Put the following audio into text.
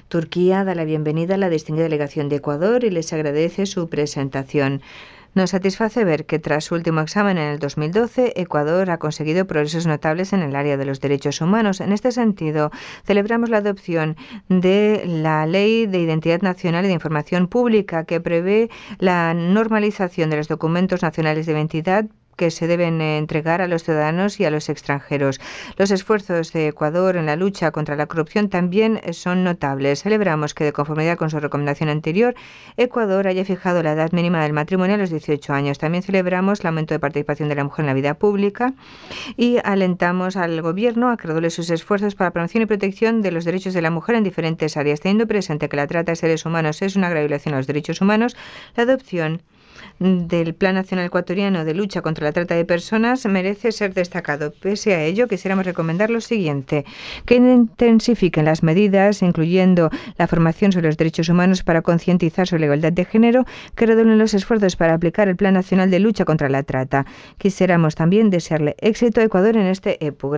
Turquía da la bienvenida a la distinguida delegación de Ecuador y les agradece su presentación. Nos satisface ver que tras su último examen en el 2012, Ecuador ha conseguido progresos notables en el área de los derechos humanos. En este sentido, celebramos la adopción de la Ley de Identidad Nacional y de Información Pública, que prevé la normalización de los documentos nacionales de identidad que se deben entregar a los ciudadanos y a los extranjeros. Los esfuerzos de Ecuador en la lucha contra la corrupción también son notables. Celebramos que, de conformidad con su recomendación anterior, Ecuador haya fijado la edad mínima del matrimonio a los 18 años. También celebramos el aumento de participación de la mujer en la vida pública y alentamos al Gobierno a que redobile sus esfuerzos para la promoción y protección de los derechos de la mujer en diferentes áreas, teniendo presente que la trata de seres humanos es una grave violación a los derechos humanos. La adopción del Plan Nacional Ecuatoriano de Lucha contra la Trata de Personas merece ser destacado. Pese a ello, quisiéramos recomendar lo siguiente: que intensifiquen las medidas, incluyendo la formación sobre los derechos humanos para concientizar sobre la igualdad de género, que redoblen los esfuerzos para aplicar el Plan Nacional de Lucha contra la Trata. Quisiéramos también desearle éxito a Ecuador en este EPU.